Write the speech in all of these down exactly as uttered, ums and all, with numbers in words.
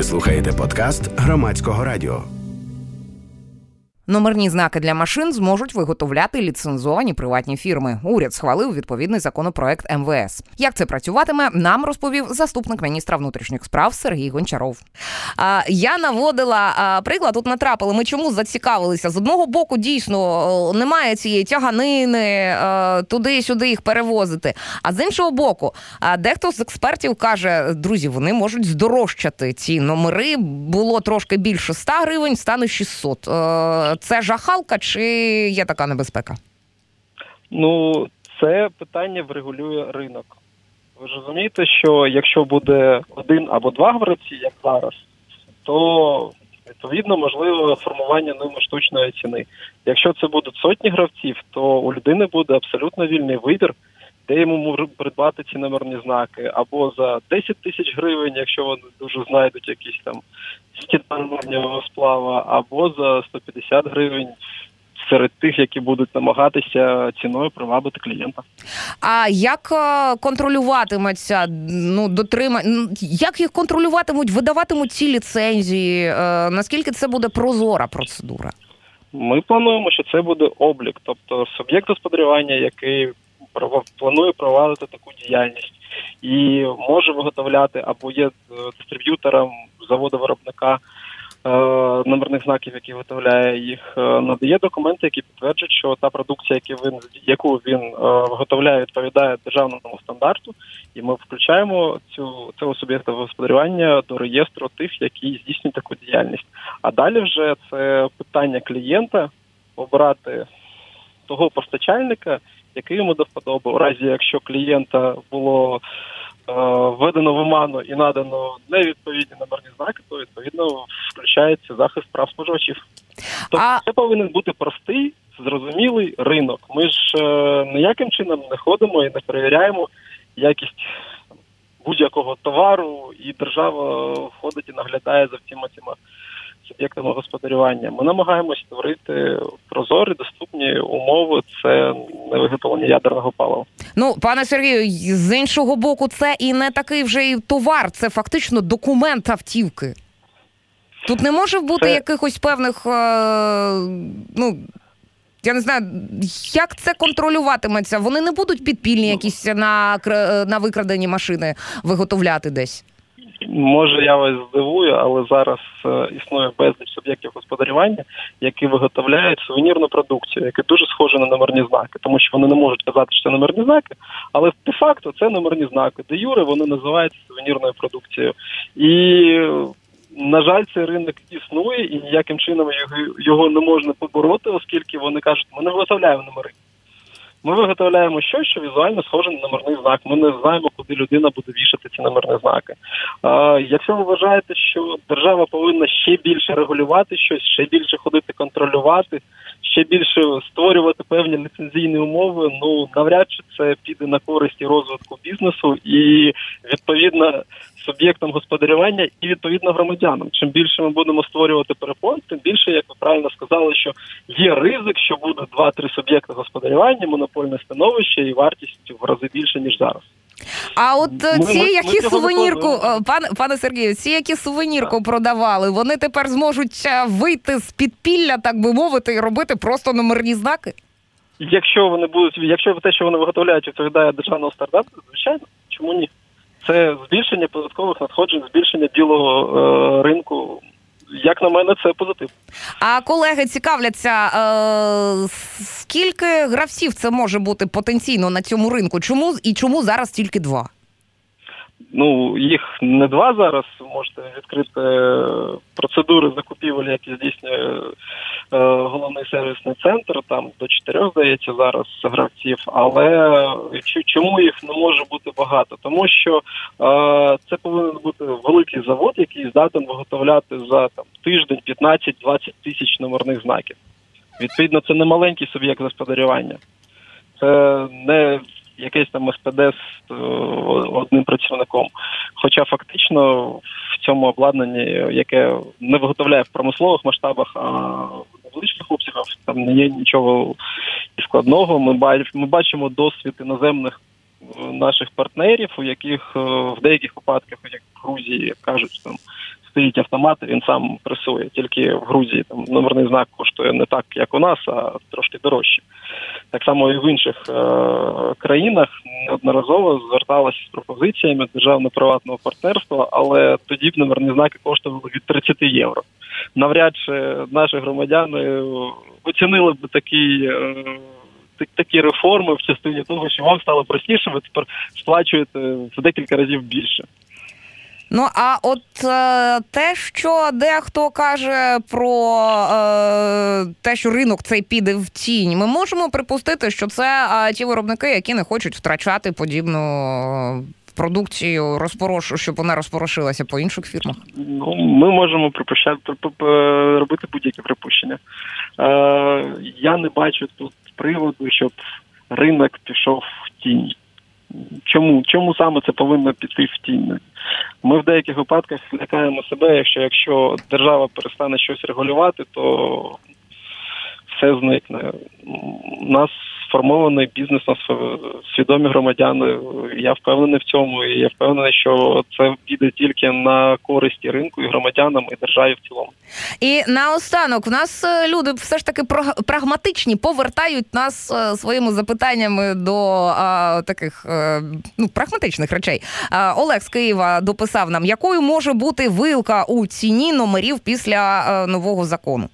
Ви слухаєте подкаст Громадського радіо. Номерні знаки для машин зможуть виготовляти ліцензовані приватні фірми. Уряд схвалив відповідний законопроект ем ве ес. Як це працюватиме, нам розповів заступник міністра внутрішніх справ Сергій Гончаров. А, я наводила а, приклад, тут натрапили, ми чому зацікавилися. З одного боку, дійсно, немає цієї тяганини, а, туди-сюди їх перевозити. А з іншого боку, а, дехто з експертів каже, друзі, вони можуть здорожчати ці номери. Було трошки більше ста гривень, стане шістсот. А, Це жахалка чи є така небезпека? Ну, це питання врегулює ринок. Ви ж розумієте, що якщо буде один або два гравці, як зараз, то, відповідно, можливо формування ними штучної ціни. Якщо це будуть сотні гравців, то у людини буде абсолютно вільний вибір, де йому можуть придбати ці номерні знаки, або за десять тисяч гривень, якщо вони дуже знайдуть якісь там титанового сплава, або за сто п'ятдесят гривень серед тих, які будуть намагатися ціною привабити клієнта. А як контролюватиметься, ну, дотримання, як їх контролюватимуть, видаватимуть ці ліцензії? Наскільки це буде прозора процедура? Ми плануємо, що це буде облік, тобто суб'єкт господарювання, який планує провадити таку діяльність і може виготовляти або є дистриб'ютором заводу-виробника е, номерних знаків, який виготовляє їх, е, надає документи, які підтверджують, що та продукція, яку він, яку він е, виготовляє, відповідає державному стандарту, і ми включаємо цю, цього суб'єкта господарювання до реєстру тих, які здійснюють таку діяльність. А далі вже це питання клієнта обрати того постачальника, який йому до вподоби. У разі, якщо клієнта було е, введено в оману і надано невідповідні номерні знаки, то, відповідно, включається захист прав споживачів. Тобто а... це повинен бути простий, зрозумілий ринок. Ми ж е, ніяким чином не ходимо і не перевіряємо якість будь-якого товару, і держава ходить і наглядає за всіма цими суб'єктами господарювання. Ми намагаємося створити прозорі, доступні умови, це не виготовлення ядерного палива. Ну, пане Сергію, з іншого боку, це і не такий вже і товар, це фактично документ автівки. Тут не може бути це... якихось певних, ну, я не знаю, як це контролюватиметься? Вони не будуть підпільні якісь на, на викрадені машини виготовляти десь? Може, я вас здивую, але зараз е, існує безліч суб'єктів господарювання, які виготовляють сувенірну продукцію, яка дуже схожа на номерні знаки, тому що вони не можуть казати, що це номерні знаки, але де-факто це номерні знаки. Де юре вони називаються сувенірною продукцією. І, на жаль, цей ринок існує, і ніяким чином його, його не можна побороти, оскільки вони кажуть, ми не виготовляємо номери. Ми виготовляємо щось, що візуально схоже на номерний знак. Ми не знаємо, куди людина буде вішати ці номерні знаки. А, якщо ви вважаєте, що держава повинна ще більше регулювати щось, ще більше ходити контролювати, ще більше створювати певні ліцензійні умови, ну, навряд чи це піде на користь і розвитку бізнесу і, відповідно, суб'єктам господарювання і, відповідно, громадянам. Чим більше ми будемо створювати перепон, тим більше, як ви правильно сказали, що є ризик, що буде два-три суб'єкти господарювання, монопольне становище і вартість в рази більше, ніж зараз. А от ми, ці, ми, які ми сувенірку, пане, пане Сергію, ці, які сувенірку так. продавали, вони тепер зможуть вийти з підпілля, так би мовити, і робити просто номерні знаки? Якщо вони будуть, якщо те, що вони виготовляють, відповідає державному стандарту, звичайно, чому ні? Це збільшення податкових надходжень, збільшення білого е, ринку. Як на мене, це позитив. А колеги цікавляться, е, скільки гравців це може бути потенційно на цьому ринку? Чому і чому зараз тільки два? Ну, їх не два зараз. Можете відкрити процедури закупівель, які здійснює е, головний сервісний центр. Там до чотирьох, здається, зараз гравців. Але чому їх не може бути багато? Тому що е, це повинен бути великий завод, який здатен виготовляти за там, тиждень п'ятнадцять-двадцять тисяч номерних знаків. Відповідно, це не маленький суб'єкт господарювання. Це не якийсь там ес пе де з одним працівником. Хоча фактично в цьому обладнанні, яке не виготовляє в промислових масштабах, а в невеличких обсягах, там не є нічого складного. Ми бачимо, ми бачимо досвід іноземних наших партнерів, у яких в деяких випадках, як в Грузії, кажуть, там стоїть автомат, і він сам пресує. Тільки в Грузії там номерний знак коштує не так, як у нас, а трошки дорожче. Так само і в інших е- країнах неодноразово зверталися з пропозиціями державно-приватного партнерства, але тоді б номерні знаки коштували від тридцять євро. Навряд чи наші громадяни оцінили б такі, е- такі реформи в частині того, що вам стало простіше, ви тепер сплачуєте в декілька разів більше. Ну, а от е, те, що дехто каже про е, те, що ринок цей піде в тінь, ми можемо припустити, що це е, ті виробники, які не хочуть втрачати подібну продукцію, розпорошу, щоб вона розпорошилася по інших фірмах? Ну, ми можемо припущати, робити будь-які припущення. Е, я не бачу тут приводу, щоб ринок пішов в тінь. Чому? Чому саме це повинно піти в тінь? Ми в деяких випадках лякаємо себе, якщо, якщо держава перестане щось регулювати, то все зникне. У нас сформований бізнес, у нас свідомі громадяни. Я впевнений в цьому, і я впевнений, що це піде тільки на користь ринку, і громадянам, і державі в цілому. І наостанок, в нас люди все ж таки прагматичні, повертають нас своїми запитаннями до а, таких а, ну, прагматичних речей. А, Олег з Києва дописав нам, якою може бути вилка у ціні номерів після а, нового закону?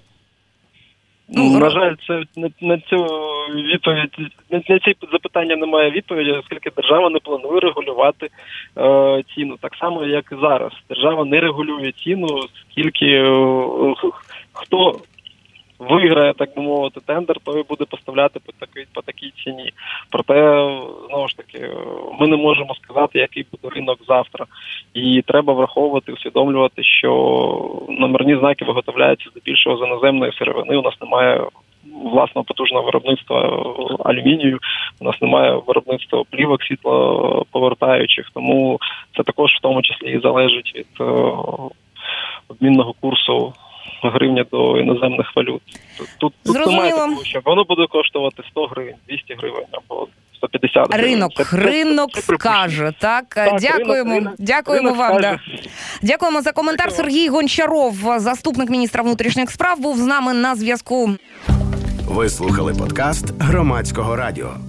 Ну, на жаль, це на, на цю відповідь, на, на ці запитання немає відповіді, оскільки держава не планує регулювати е, ціну. Так само, як і зараз. Держава не регулює ціну, скільки е, хто виграє, так би мовити, тендер, той буде поставляти по такій, по такій ціні. Проте, знову ж таки, ми не можемо сказати, який буде ринок завтра. І треба враховувати, усвідомлювати, що номерні знаки виготовляються здебільшого з іноземної сировини. У нас немає власного потужного виробництва алюмінію, у нас немає виробництва плівок світлоповертаючих, тому це також в тому числі і залежить від обмінного курсу гривня до іноземних валют. Тут, тут немає такого, що воно буде коштувати сто гривень, двісті гривень або сто п'ятдесят гривень. Ринок, це, ринок це, це скаже, так? так Дякуємо, ринок, дякуємо ринок вам. скаже. Да. Дякуємо за коментар. Дякую. Сергій Гончаров, заступник міністра внутрішніх справ, був з нами на зв'язку. Ви слухали подкаст Громадського радіо.